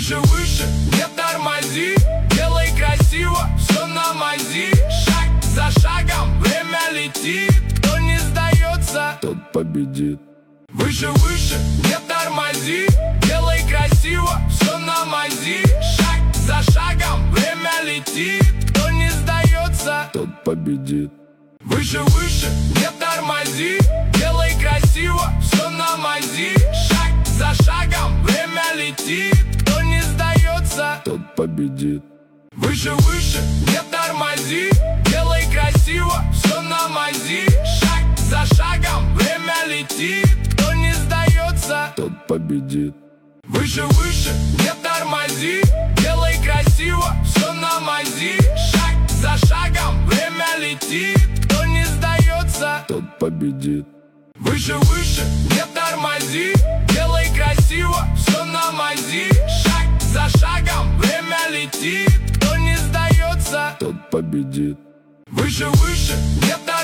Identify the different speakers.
Speaker 1: Выше, выше, не тормози, делай красиво, все на мази. Шаг за шагом, время летит, кто не сдается,
Speaker 2: тот победит.
Speaker 1: Выше, выше, не тормози, делай красиво, все на мази. Шаг за шагом, время летит, кто не сдается,
Speaker 2: тот победит.
Speaker 1: Выше, выше, не тормози, делай красиво, все на мази. Шаг за шагом, время летит, кто не сдается,
Speaker 2: тот победит.
Speaker 1: Выше, выше, не тормози, делай красиво, все на мази. Шаг за шагом, время летит, кто не сдается,
Speaker 2: тот победит.
Speaker 1: Выше, выше, не тормози, делай красиво, все на мази. Шаг за шагом, время летит, кто не сдается,
Speaker 2: тот победит.
Speaker 1: Выше, выше, не тормози, делай красиво, все на мази. Шаг за шагом, время летит, кто не сдается,
Speaker 2: тот победит.
Speaker 1: Выше, выше, не тормози.